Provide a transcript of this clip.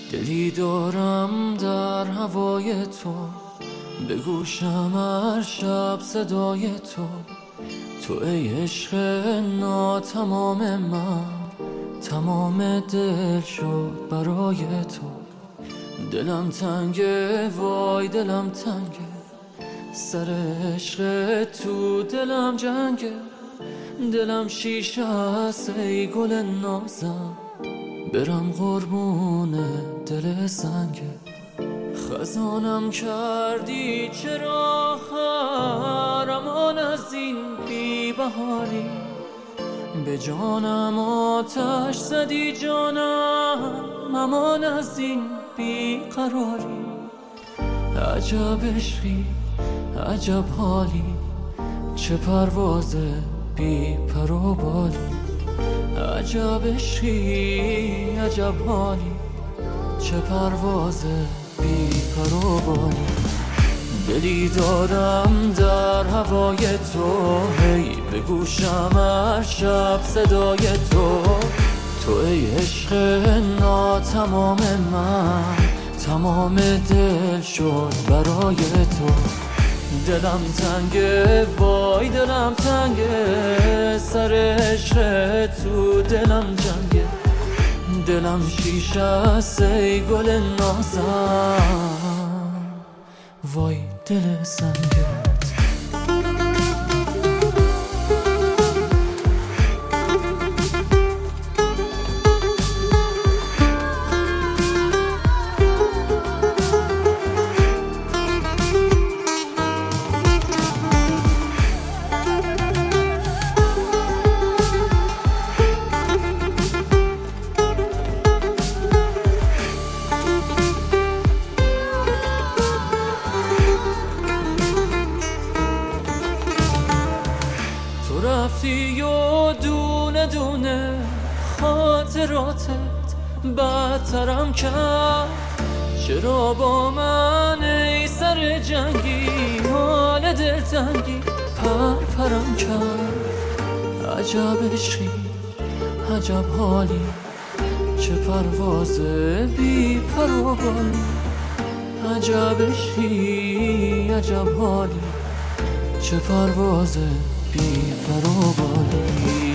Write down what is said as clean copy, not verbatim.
دلی دارم در هوای تو، به گوشم هر شب صدای تو. تو ای عشق ناتمام من، تمام دل شد برای تو. دلم تنگه وای دلم تنگه، سر عشق تو دلم جنگه. دلم شیشه است ای گل نازم، برم قربون دل سنگه. خزانم کردی چرا خرمان از این بی بهاری، به جانم آتش زدی جانم امان از این بی قراری. عجب عشقی عجب حالی، چه پرواز بی پر و بالی. عجب عشقی عجب حالی، چه پرواز بی پر و بالی. دلی دارم در هوای تو، هی به گوشم هر شب صدای تو. تو ای عشق ناتمام من، تمام دل شد برای تو. دلم تنگه وای دلم تنگه، سر عشق تو دلم جنگه. دلم شیشه است ای گل نازم، وای دل سنگه. رفتی و دونه دونه خاطراتت بدترم کرد. چرا با من ای سر جنگی حال دلتنگی پرپرم کرد. عجب عشقی عجب حالی، چه پرواز بی پر و بالی. عجب عشقی عجب حالی، چه پرواز بی پر و بالی.